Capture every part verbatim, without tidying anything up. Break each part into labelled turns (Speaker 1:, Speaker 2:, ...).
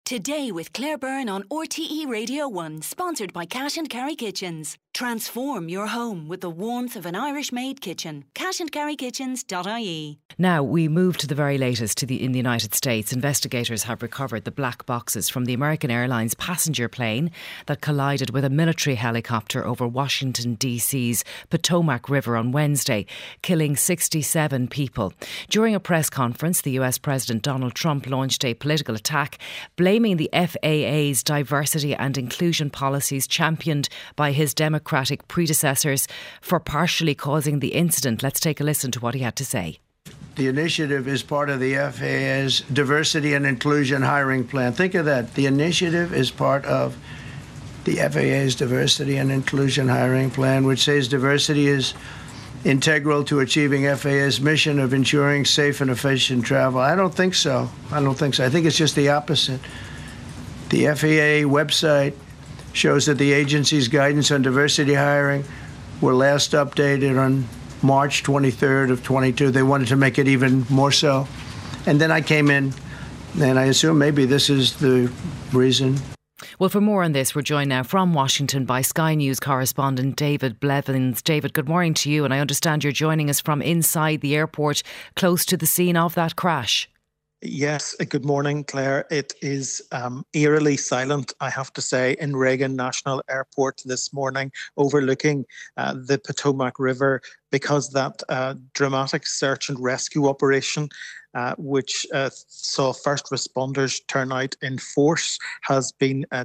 Speaker 1: Today with Claire Byrne on R T E Radio one, sponsored by Cash and Carry Kitchens. Transform your home with the warmth of an Irish-made kitchen. cash and carry kitchens dot I E.
Speaker 2: Now we move to the very latest to the in the United States. Investigators have recovered the black boxes from the American Airlines passenger plane that collided with a military helicopter over Washington D C's Potomac River on Wednesday, killing sixty-seven people. During a press conference, the U S President Donald Trump launched a political attack, blaming the F A A's diversity and inclusion policies championed by his Democratic predecessors for partially causing the incident. Let's take a listen to what he had to say.
Speaker 3: The initiative is part of the F A A's diversity and inclusion hiring plan. Think of that. The initiative is part of the F A A's diversity and inclusion hiring plan, which says diversity is integral to achieving F A A's mission of ensuring safe and efficient travel. I don't think so. I don't think so. I think it's just the opposite. The F A A website shows that the agency's guidance on diversity hiring were last updated on March twenty-third of twenty-two. They wanted to make it even more so. And then I came in, and I assume maybe this is the reason.
Speaker 2: Well, for more on this, we're joined now from Washington by Sky News correspondent David Blevins. David, good morning to you, and I understand you're joining us from inside the airport, close to the scene of that crash.
Speaker 4: Yes, good morning, Claire. It is um, eerily silent, I have to say, in Reagan National Airport this morning, overlooking uh, the Potomac River, because that uh, dramatic search and rescue operation, uh, which uh, saw first responders turn out in force, has been uh,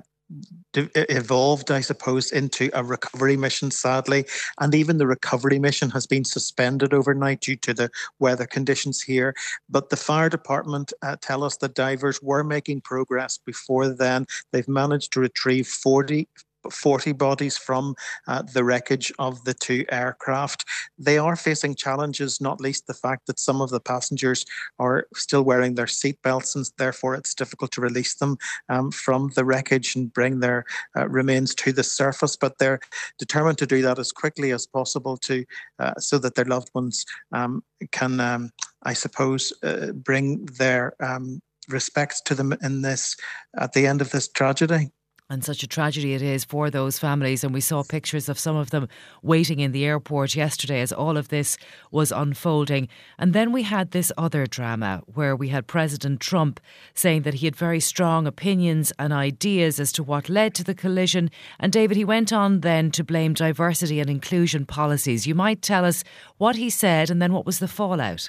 Speaker 4: evolved, I suppose, into a recovery mission, sadly. And even the recovery mission has been suspended overnight due to the weather conditions here. But the fire department uh, tell us that divers were making progress before then. They've managed to retrieve forty forty bodies from uh, the wreckage of the two aircraft. They are facing challenges, not least the fact that some of the passengers are still wearing their seatbelts, and therefore it's difficult to release them um, from the wreckage and bring their uh, remains to the surface. But they're determined to do that as quickly as possible to uh, so that their loved ones um, can, um, I suppose, uh, bring their um, respects to them in this at the end of this tragedy.
Speaker 2: And such a tragedy it is for those families. And we saw pictures of some of them waiting in the airport yesterday as all of this was unfolding. And then we had this other drama where we had President Trump saying that he had very strong opinions and ideas as to what led to the collision. And David, he went on then to blame diversity and inclusion policies. You might tell us what he said and then what was the fallout?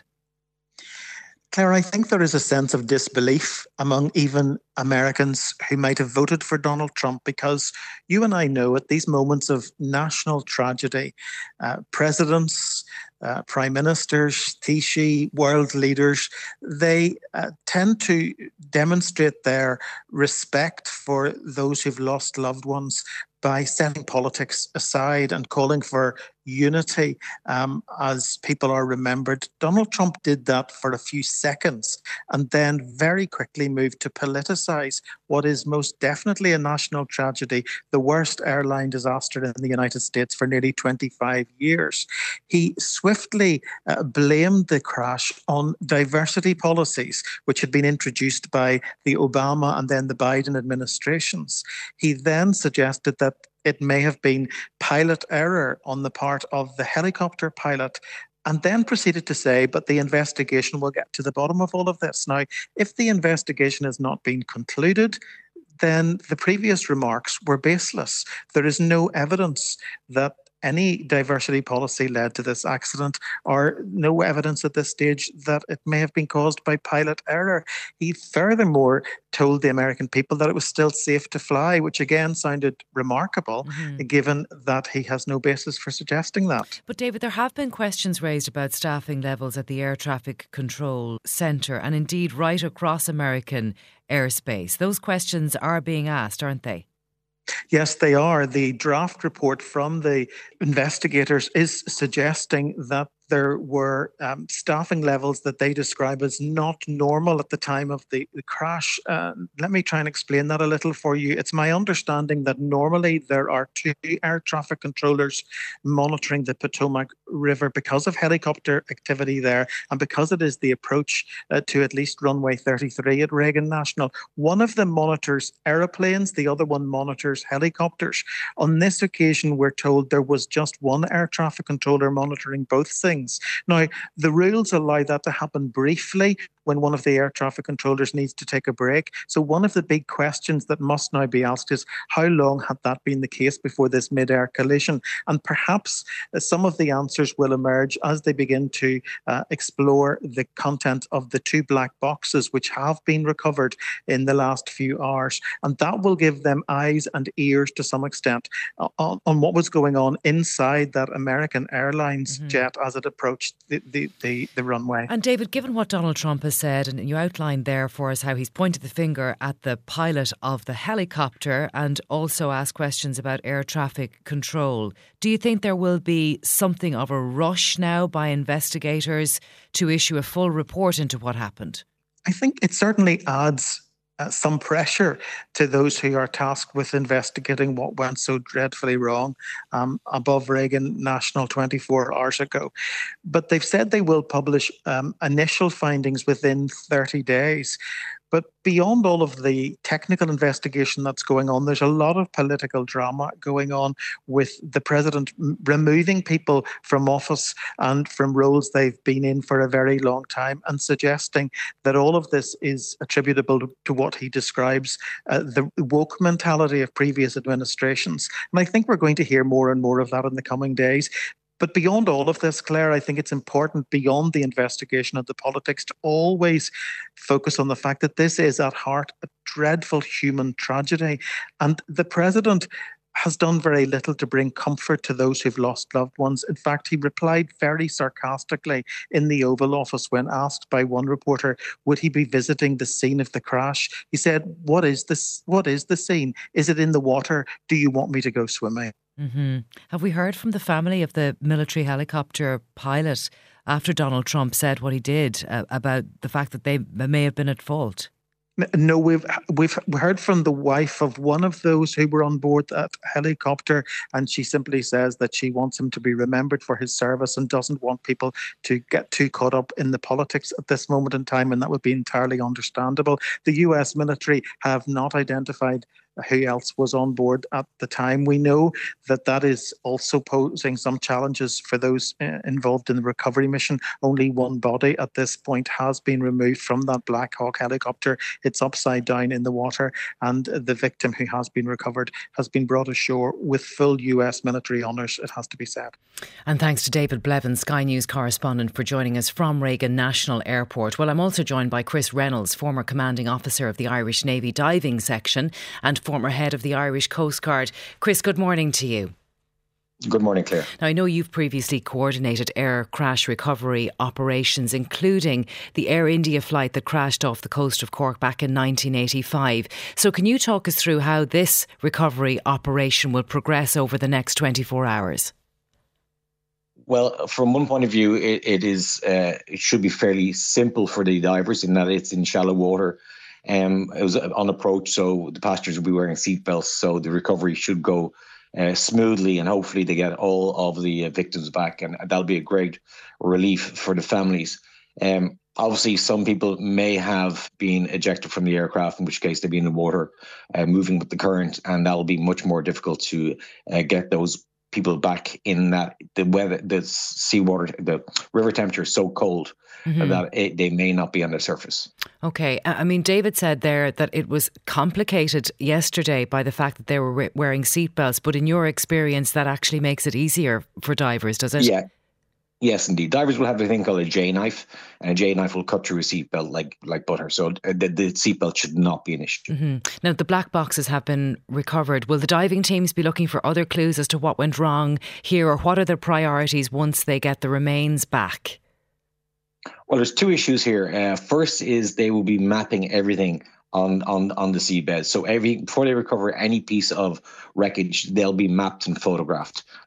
Speaker 4: Claire, I think there is a sense of disbelief among even Americans who might have voted for Donald Trump, because you and I know at these moments of national tragedy, uh, presidents, uh, prime ministers, Taoiseach, world leaders, they uh, tend to demonstrate their respect for those who've lost loved ones by setting politics aside and calling for unity um, as people are remembered. Donald Trump did that for a few seconds and then very quickly moved to politicise what is most definitely a national tragedy, the worst airline disaster in the United States for nearly twenty-five years. He swiftly uh, blamed the crash on diversity policies, which had been introduced by the Obama and then the Biden administrations. He then suggested that it may have been pilot error on the part of the helicopter pilot, and then proceeded to say, but the investigation will get to the bottom of all of this. Now, if the investigation has not been concluded, then the previous remarks were baseless. There is no evidence that any diversity policy led to this accident, or no evidence at this stage that it may have been caused by pilot error. He furthermore told the American people that it was still safe to fly, which again sounded remarkable, mm-hmm. given that he has no basis for suggesting that.
Speaker 2: But David, there have been questions raised about staffing levels at the Air Traffic Control Centre and indeed right across American airspace. Those questions are being asked, aren't they?
Speaker 4: Yes, they are. The draft report from the investigators is suggesting that there were um, staffing levels that they describe as not normal at the time of the, the crash. Uh, let me try and explain that a little for you. It's my understanding that normally there are two air traffic controllers monitoring the Potomac River because of helicopter activity there, and because it is the approach uh, to at least runway thirty-three at Reagan National. One of them monitors aeroplanes, the other one monitors helicopters. On this occasion, we're told there was just one air traffic controller monitoring both things. Now, the rules allow that to happen briefly when one of the air traffic controllers needs to take a break. So one of the big questions that must now be asked is, how long had that been the case before this mid-air collision? And perhaps uh, some of the answers will emerge as they begin to uh, explore the content of the two black boxes which have been recovered in the last few hours. And that will give them eyes and ears to some extent uh, on, on what was going on inside that American Airlines mm-hmm. jet as it approached the, the, the, the runway.
Speaker 2: And David, given what Donald Trump has said, and you outlined there for us how he's pointed the finger at the pilot of the helicopter and also asked questions about air traffic control, do you think there will be something of a rush now by investigators to issue a full report into what happened?
Speaker 4: I think it certainly adds Uh, some pressure to those who are tasked with investigating what went so dreadfully wrong um, above Reagan National twenty-four hours ago. But they've said they will publish um, initial findings within thirty days. But beyond all of the technical investigation that's going on, there's a lot of political drama going on with the president m- removing people from office and from roles they've been in for a very long time, and suggesting that all of this is attributable to, to what he describes uh, the woke mentality of previous administrations. And I think we're going to hear more and more of that in the coming days. But beyond all of this, Claire, I think it's important, beyond the investigation of the politics, to always focus on the fact that this is at heart a dreadful human tragedy. And the president has done very little to bring comfort to those who've lost loved ones. In fact, he replied very sarcastically in the Oval Office when asked by one reporter, would he be visiting the scene of the crash? He said, what is this? What is the scene? Is it in the water? Do you want me to go swimming?
Speaker 2: Mm-hmm. Have we heard from the family of the military helicopter pilot after Donald Trump said what he did uh, about the fact that they may have been at fault?
Speaker 4: No, we've we've heard from the wife of one of those who were on board that helicopter, and she simply says that she wants him to be remembered for his service and doesn't want people to get too caught up in the politics at this moment in time, and that would be entirely understandable. The U S military have not identified who else was on board at the time. We know that that is also posing some challenges for those uh, involved in the recovery mission. Only one body at this point has been removed from that Black Hawk helicopter. It's upside down in the water, and the victim, who has been recovered, has been brought ashore with full U S military honours, it has to be said.
Speaker 2: And thanks to David Blevins, Sky News correspondent, for joining us from Reagan National Airport. Well, I'm also joined by Chris Reynolds, former commanding officer of the Irish Navy diving section and former head of the Irish Coast Guard. Chris, good morning to you.
Speaker 5: Good morning, Claire.
Speaker 2: Now, I know you've previously coordinated air crash recovery operations, including the Air India flight that crashed off the coast of Cork back in nineteen eighty-five. So can you talk us through how this recovery operation will progress over the next twenty-four hours?
Speaker 5: Well, from one point of view, it, it is uh, it should be fairly simple for the divers in that it's in shallow water. Um, it was on approach, so the passengers will be wearing seatbelts, so the recovery should go uh, smoothly, and hopefully they get all of the uh, victims back, and that'll be a great relief for the families. Um, obviously, some people may have been ejected from the aircraft, in which case they'll be in the water, uh, moving with the current, and that'll be much more difficult to uh, get those people back in that the weather, the seawater, the river temperature is so cold mm-hmm. that it, they may not be on the surface.
Speaker 2: Okay. I mean, David said there that it was complicated yesterday by the fact that they were wearing seatbelts, but in your experience, that actually makes it easier for divers, does it?
Speaker 5: Yeah. Yes, indeed. Divers will have a thing called a J-knife, and a J-knife will cut through a seatbelt like like butter. So the, the seatbelt should not be an issue.
Speaker 2: Mm-hmm. Now, the black boxes have been recovered. Will the diving teams be looking for other clues as to what went wrong here, or what are their priorities once they get the remains back?
Speaker 5: Well, there's two issues here. Uh, first is they will be mapping everything on, on, on the seabed. So every before they recover any piece of wreckage, they'll be mapped and photographed.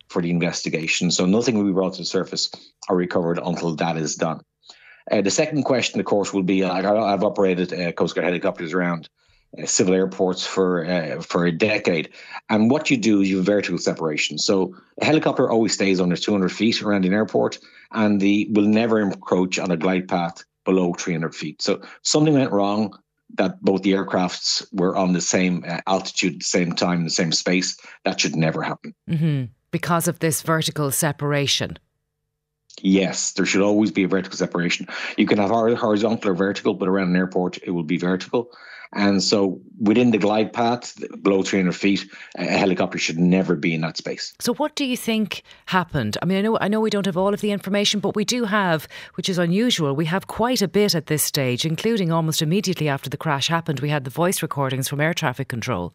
Speaker 5: for the investigation. So nothing will be brought to the surface or recovered until that is done. Uh, the second question, of course, will be, like, I've operated uh, Coast Guard helicopters around uh, civil airports for uh, for a decade. And what you do is you have vertical separation. So a helicopter always stays under two hundred feet around an airport, and the will never encroach on a glide path below three hundred feet. So something went wrong, that both the aircrafts were on the same uh, altitude at the same time, in the same space. That should never happen.
Speaker 2: Mm-hmm. Because of this vertical separation.
Speaker 5: Yes, there should always be a vertical separation. You can have horizontal or vertical, but around an airport, it will be vertical. And so within the glide path, below three hundred feet, a helicopter should never be in that space.
Speaker 2: So what do you think happened? I mean, I know I know we don't have all of the information, but we do have, which is unusual, we have quite a bit at this stage, including almost immediately after the crash happened, we had the voice recordings from air traffic control.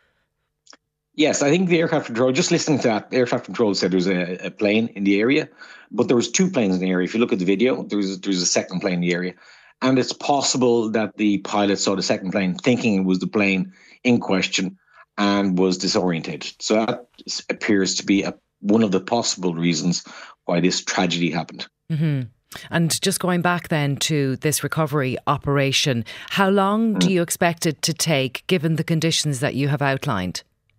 Speaker 5: Yes, I think the aircraft control, just listening to that, aircraft control said there was a, a plane in the area, but there was two planes in the area. If you look at the video, there was, there was a second plane in the area. And it's possible that the pilot saw the second plane thinking it was the plane in question and was disorientated. So that appears to be a, one of the possible reasons why this tragedy happened.
Speaker 2: Mm-hmm. And just going back then to this recovery operation, how long mm. do you expect it to take, given the conditions that you have outlined?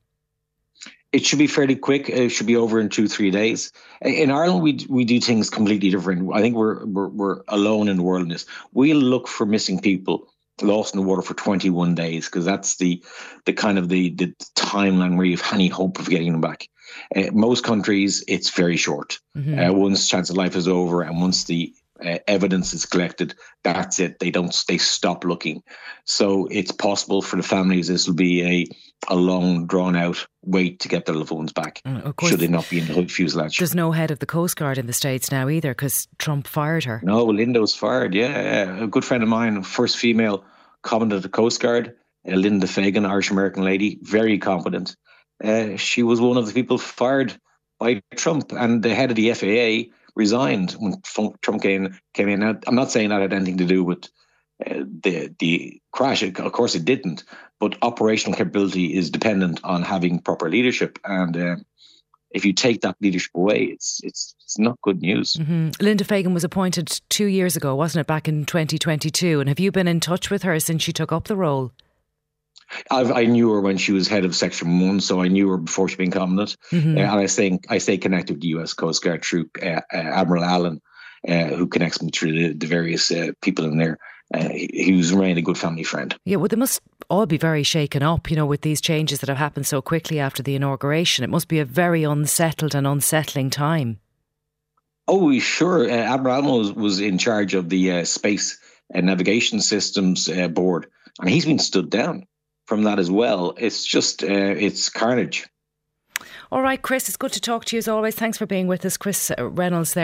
Speaker 5: It should be fairly quick. It should be over in two, three days. In Ireland, we we do things completely different. I think we're we're, we're alone in the world in this. We'll look for missing people lost in the water for twenty-one days, because that's the the kind of the, the timeline where you have any hope of getting them back. Uh, most countries, it's very short. Mm-hmm. Uh, once chance of life is over, and once the uh, evidence is collected, that's it. They don't. They stop looking. So it's possible for the families this will be a a long, drawn-out wait to get their loved ones back, mm, of course, should they not be in the fuselage.
Speaker 2: There's no head of the Coast Guard in the States now either, because Trump fired her.
Speaker 5: No, Linda was fired, yeah, yeah. A good friend of mine, first female commandant of the Coast Guard, uh, Linda Fagan, Irish-American lady, very competent. Uh, she was one of the people fired by Trump, and the head of the F A A resigned when Trump came, came in. Now, I'm not saying that had anything to do with Uh, the the crash. Of course it didn't, but operational capability is dependent on having proper leadership, and uh, if you take that leadership away, it's it's it's not good news.
Speaker 2: Mm-hmm. Linda Fagan was appointed two years ago, wasn't it, back in twenty twenty-two, and have you been in touch with her since she took up the role?
Speaker 5: I've, I knew her when she was head of Section One, so I knew her before she became commandant, mm-hmm. uh, and I think I stay connected with the U S Coast Guard through uh, uh, Admiral Allen, uh, who connects me through the, the various uh, people in there. Uh, he, he was really a good family friend.
Speaker 2: Yeah, well, they must all be very shaken up, you know, with these changes that have happened so quickly after the inauguration. It must be a very unsettled and unsettling time.
Speaker 5: Oh, sure. Uh, Admiral Allen was, was in charge of the uh, Space and Navigation Systems uh, Board, and he's been stood down from that as well. It's just, uh, it's carnage.
Speaker 2: All right, Chris, it's good to talk to you as always. Thanks for being with us. Chris Reynolds there.